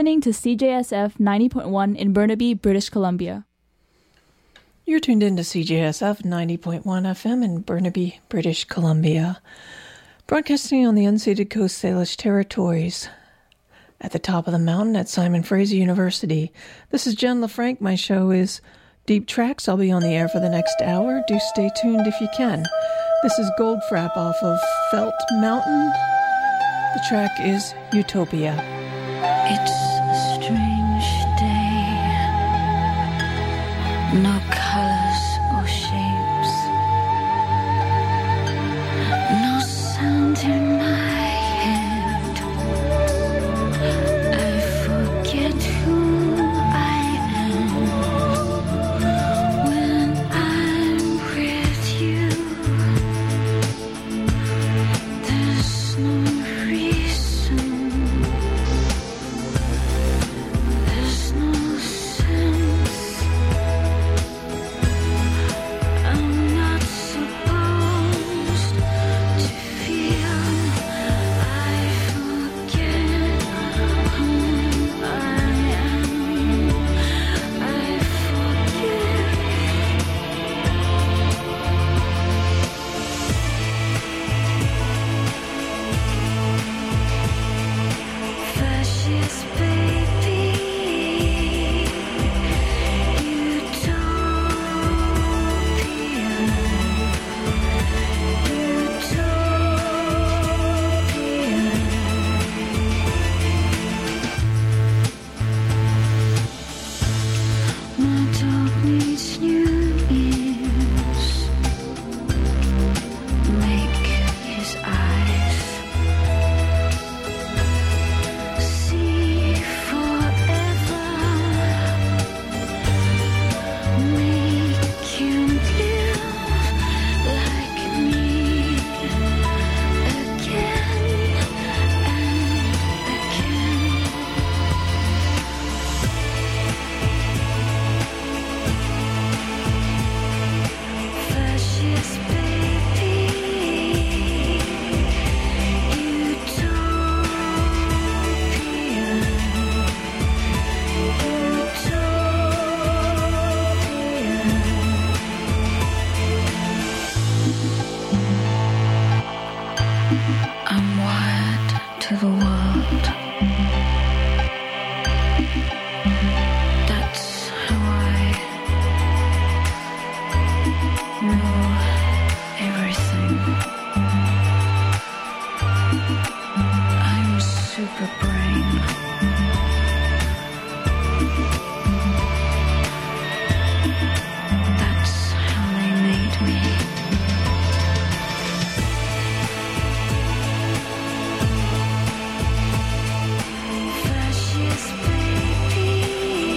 listening to CJSF 90.1 in Burnaby, British Columbia. You're tuned in to CJSF 90.1 FM in Burnaby, British Columbia, broadcasting on the unceded Coast Salish territories at the top of the mountain at Simon Fraser University. This is Jen LaFranc. My show is Deep Tracks. I'll be on the air for the next hour. Do stay tuned if you can. This is Goldfrapp off of Felt Mountain. The track is Utopia. It's a strange day. No colors or shapes. No sound in my head. I forget who I am when I'm with you. There's no reason. There's no sense. I'm not supposed to feel. I forget who I am. I forget. Fascist baby, my dog needs new ears. Make his eyes see forever. Make him live like me again and again. Fascist baby, I'm wired to the world. That's how I know everything. I'm super brain. That's how they made me. Fascist baby,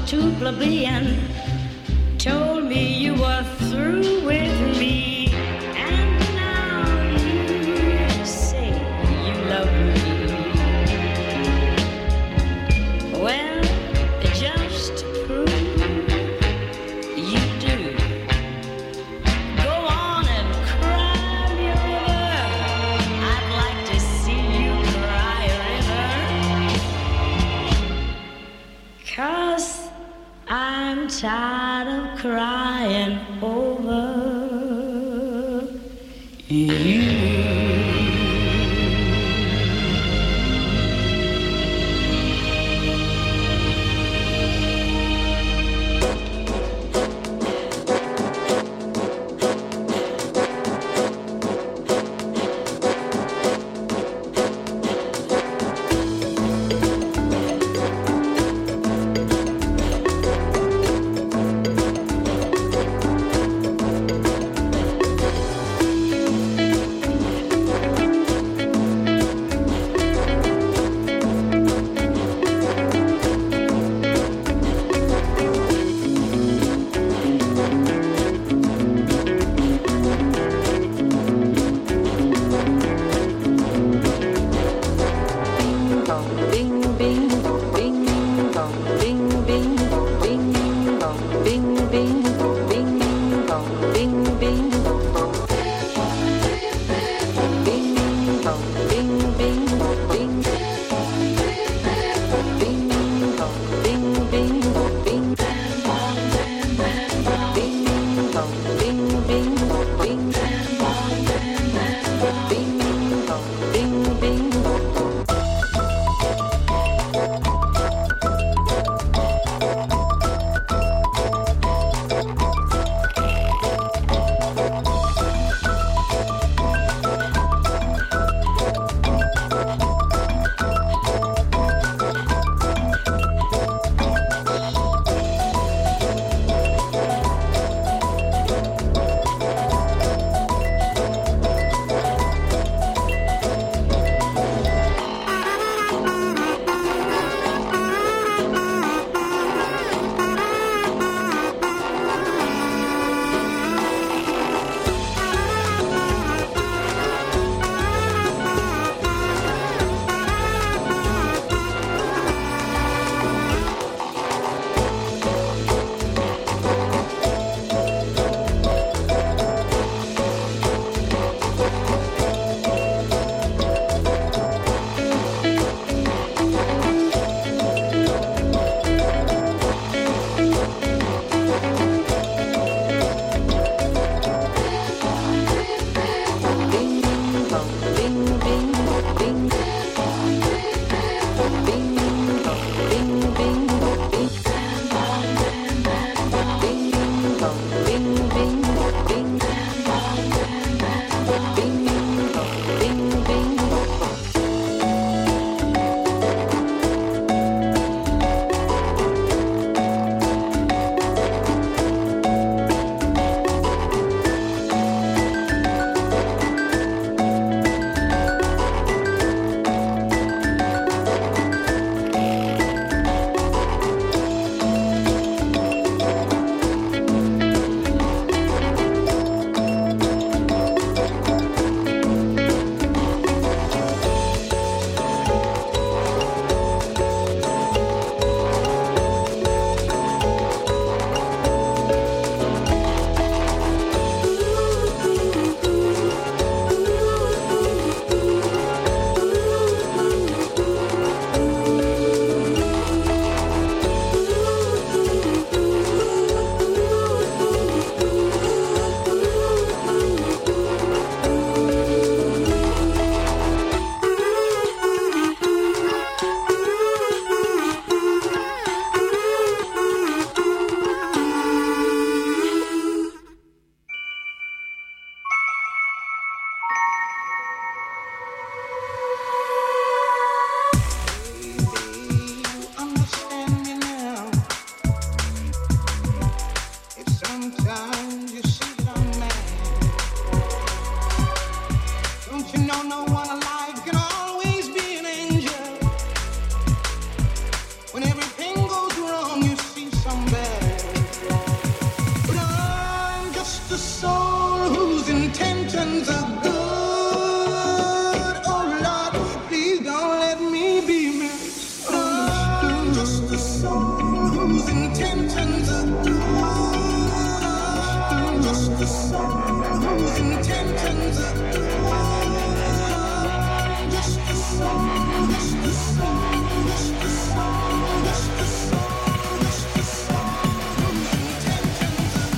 was too plebeian. Told me you were through with me, and now you say you love me. Well, just to prove you do, go on and cry me a river. I'd like to see you cry a river, 'cause I'm tired of crying over you. some bad. But I'm just a soul whose intentions are good. Oh Lord, please don't let me be misunderstood. I'm just a soul whose intentions are good. I'm just a soul whose intentions are good. Just a soul, just a soul, just a soul, just a soul, just a soul whose intentions are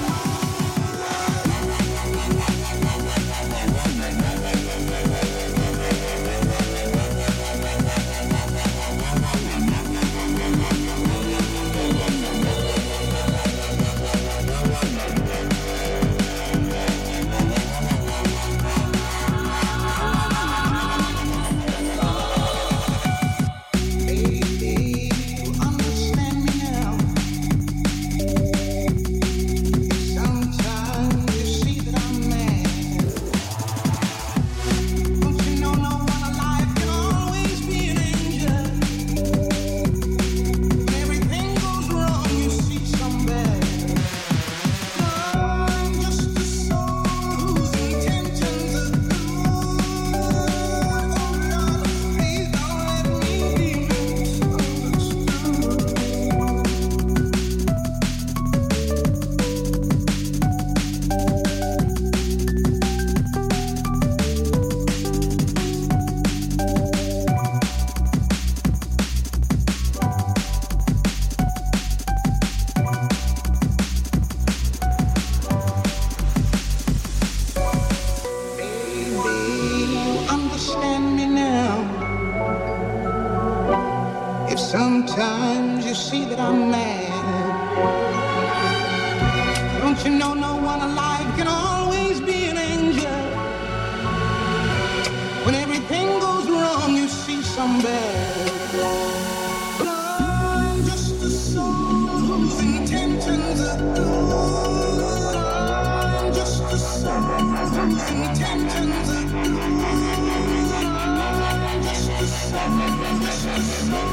sometimes you see that I'm mad. Don't you know no one alive can always be an angel? When everything goes wrong, you see some bad. But I'm just a soul whose intentions are good. I'm just a soul whose intentions are good. I'm just a soul, just a soul.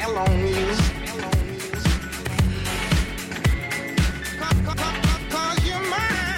spell on you. 'Cause you're mine.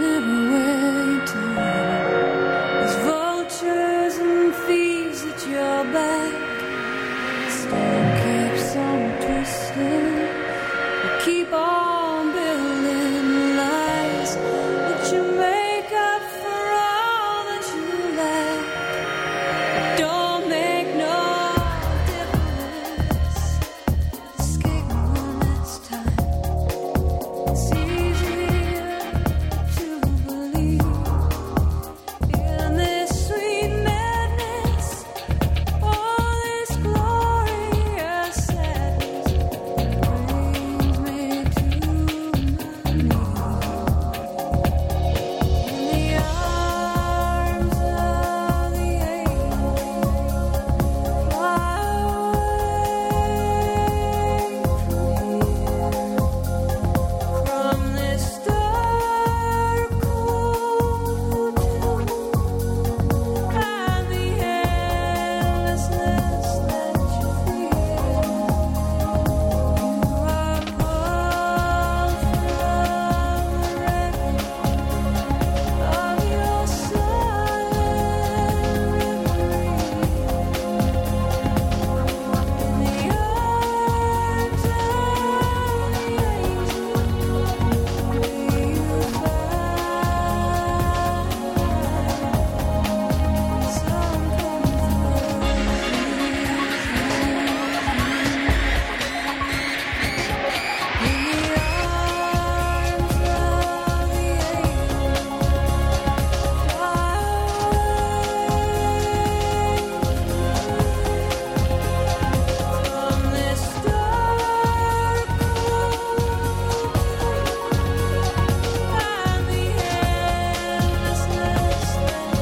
never waited. There's vultures and thieves at your back. Still keeps on twisting. You keep on building lies that you make up for all that you lack. It don't make no difference. Escape one last time. It's easier to believe in this sweet madness, all this glorious sadness brings me to my knees. In the arms of the angel, fly from this dark cold tomb and the endlessness that you feel. You are called from the wreck of your silent memory. In the arms of the angel, may you find some from this dark and the endlessness that you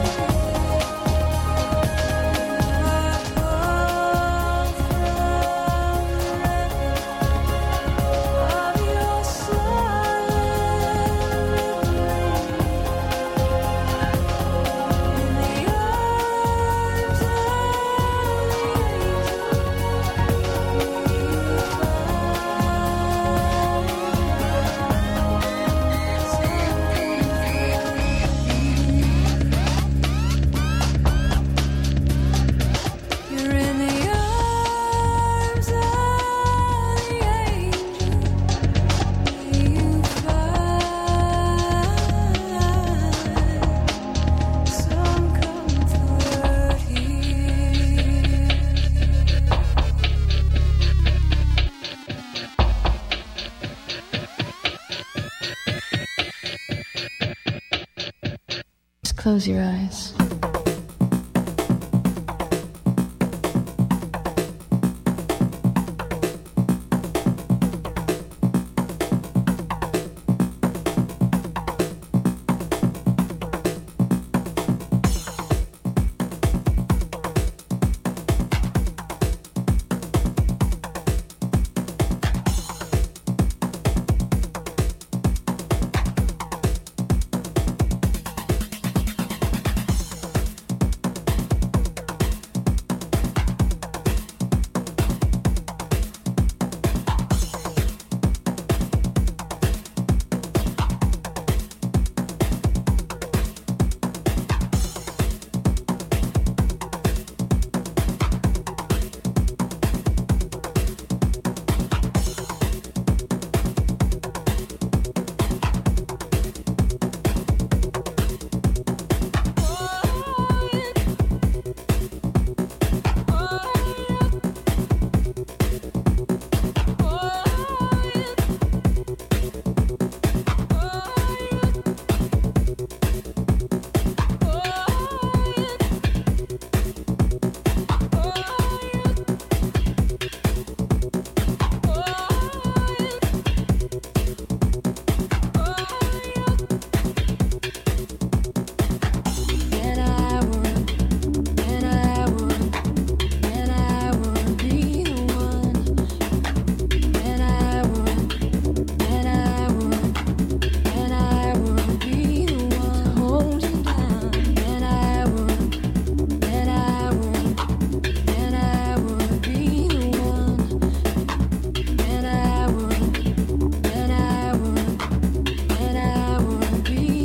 You're in the arms of the angel. May you find some comfort here. Just close your eyes.